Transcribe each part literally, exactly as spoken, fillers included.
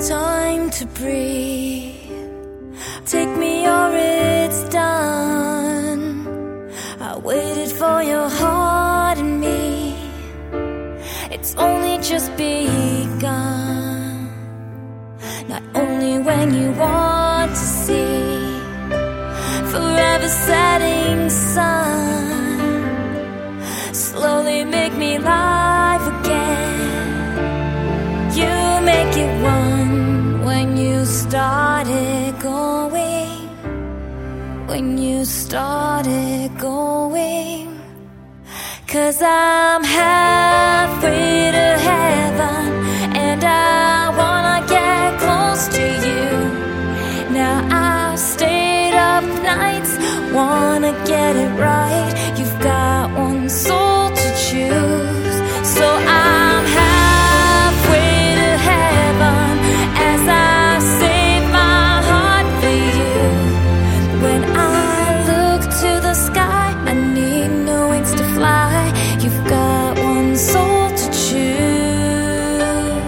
time to breathe. Take me or it's done. I waited for your heart and me. It's only just begun. Not only when you want to see forever setting sun, slowly make me live again. You make it one when you started going. When you started going. 'Cause I'm halfway to heaven, and I wanna get close to you. Now I've stayed up nights, wanna get it right. You've got one soul to choose, so I'm halfway to heaven as I save my heart for you. When I look to the sky, I need no wings to fly. You've got one soul to choose.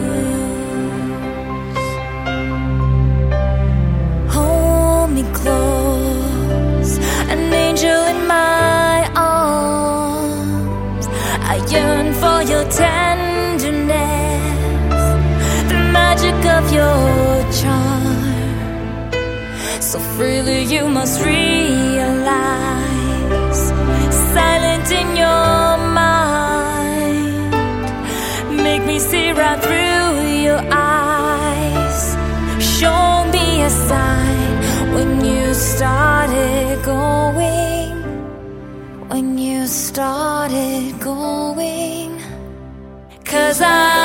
Hold me close, an angel in my arms. I yearn for your tenderness, the magic of your charm. So freely you must realize, silent in your mind, make me see right through your eyes. Show me a sign when you started going. When you started going. 'Cause I